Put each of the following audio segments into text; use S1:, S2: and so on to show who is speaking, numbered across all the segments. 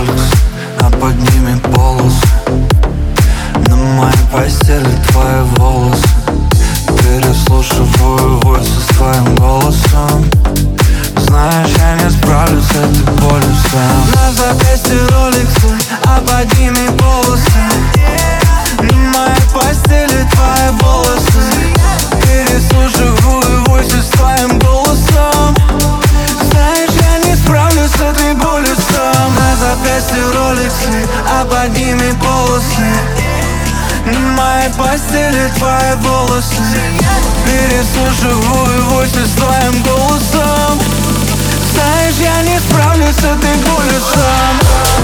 S1: роликс, а под ними полосы. На моей постели твои волосы. Переслушиваю войсы с твоим голосом. Знаешь, я не справлюсь с этой болью сам. На запястье роликсы, а под ними полосы. На моей постели твои волосы. Переслушиваю войсы с твоим голосом. Знаешь, я не справлюсь с этой болью сам. На запястье роликсы, а под ними полосы. На моей постели твои волосы. Переслушиваю войсы с твоим голосом. Знаешь, я не справлюсь с этой болью сам.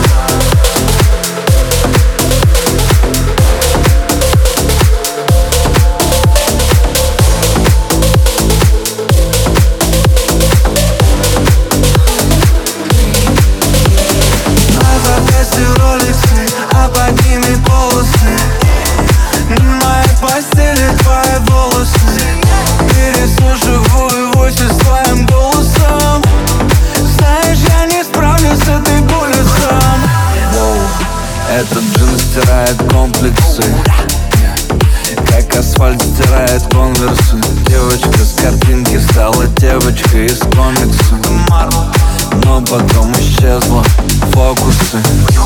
S1: Этот джин стирает комплексы, как асфальт стирает конверсы. Девочка с картинки стала девочкой из комикса, но потом исчезла фокусы.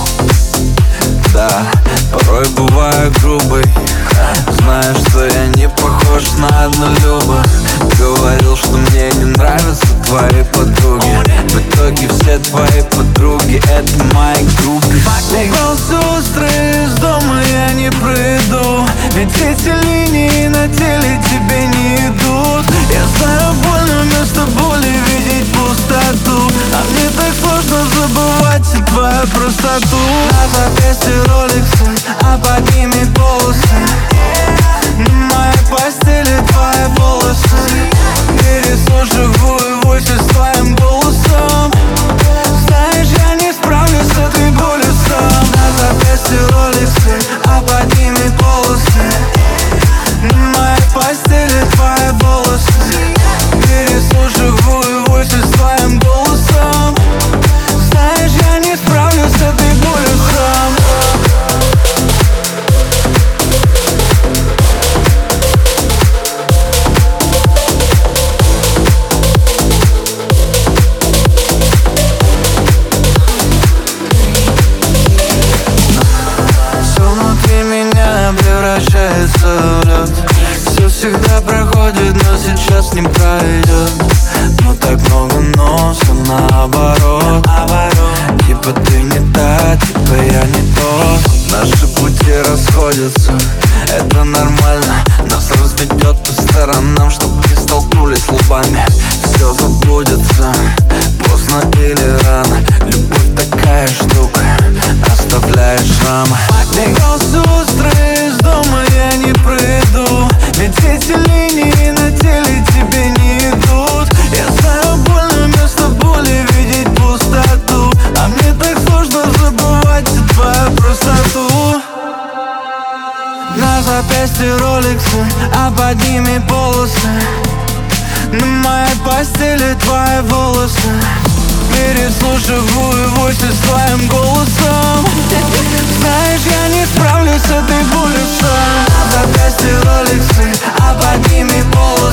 S1: Да, порой бываю грубой. Знаешь, что я не похож на однолюба. Говорил, что мне не нравятся твои подруги. В итоге все твои подруги — это мои группы. Волосы острые, из дома я не приду, ведь эти линии на теле тебе не идут. Я знаю, больно вместо боли видеть пустоту, а мне так сложно забывать и твою простоту. На запястье роликсы, а под ними полосы. На моей постели твои волосы. Переслушиваю войсы с твоим голосом. Знаешь, я не справлюсь с этой болью сам. На запястье роликсы, а под ними полосы. На моей постели твои волосы. Переслушиваю войсы с твоим голосом. Знаешь, я не справлюсь с этой болью сам. Превращается в лед. Все всегда проходит, но сейчас не пройдет. Но так много носа наоборот. Типа ты не та, типа я не тот. Наши пути расходятся, это нормально. Нас разведет по сторонам, чтоб не столкнулись лбами. Все забудется, поздно или рано. Любовь такая штука, оставляет шрамы. Волосы острые, из дома я не приду, ведь эти линии на теле тебе не идут. Я знаю, больно вместо боли видеть пустоту, а мне так сложно забывать и твою простоту. На запястье роликсы, а под ними полосы. На моей постели твои волосы. Переслушиваю войсы с твоим голосом. Знаешь, я не справлюсь с этой болью сам. На запястье роликсы, а под ними полосы.